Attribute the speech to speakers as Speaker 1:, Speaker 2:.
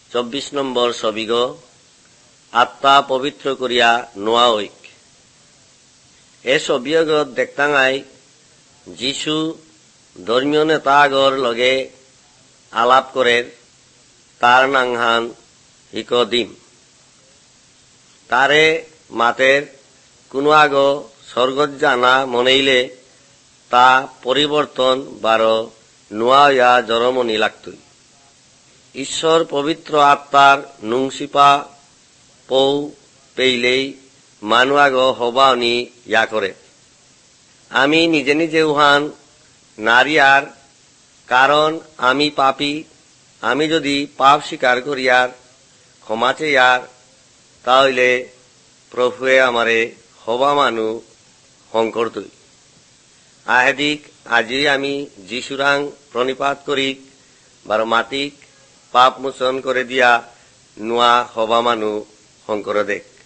Speaker 1: 24 number ছবিগ আত্মা পবিত্র করিয়া নোয়া ঐক এ ছবিগত দেখতাঙাই যিশু ধর্মীয় নেতাগর লগে আলাপ করে তার নাংহান হিক দিম তারে মাতের কোনো আগ স্বর্গত জানা মনেইলে তা পরিবর্তন বারো নোয়া জরমনি লাগতই ঈশ্বর পবিত্র আত্মার নুংসিপা পৌ পেইলেই মানুয়াগ হবাওনি ইয়া করে আমি নিজে নিজে উহান নারিয়ার কারণ আমি পাপী আমি যদি পাপ স্বীকার করিয়ার ক্ষমা চেয়ার তাহলে প্রভুয়ে আমারে হবা মানু হংকর তুই আহেদিক আজি আমি যিশুরাং প্রণিপাত করি বার মাতিক পাপ মোচন করে দিয়া নোয়া হবা মানু হংকর দেখ